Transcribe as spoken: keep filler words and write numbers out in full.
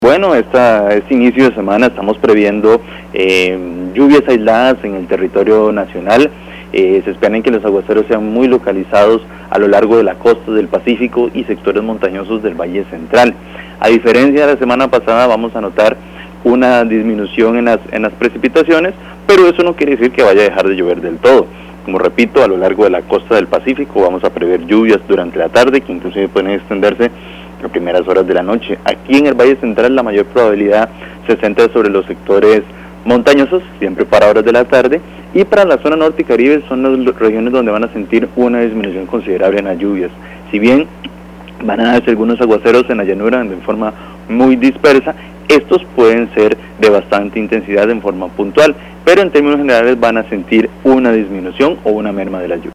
Bueno, esta, este inicio de semana estamos previendo eh, lluvias aisladas en el territorio nacional. Eh, se esperan que los aguaceros sean muy localizados a lo largo de la costa del Pacífico y sectores montañosos del Valle Central. A diferencia de la semana pasada, vamos a notar una disminución en las, en las precipitaciones, pero eso no quiere decir que vaya a dejar de llover del todo. Como repito, a lo largo de la costa del Pacífico vamos a prever lluvias durante la tarde, que inclusive pueden extenderse a primeras horas de la noche. Aquí en el Valle Central la mayor probabilidad se centra sobre los sectores montañosos, siempre para horas de la tarde, y para la zona norte y Caribe son las regiones donde van a sentir una disminución considerable en las lluvias. Si bien van a darse algunos aguaceros en la llanura de forma muy dispersa, estos pueden ser de bastante intensidad en forma puntual, pero en términos generales van a sentir una disminución o una merma de la lluvia.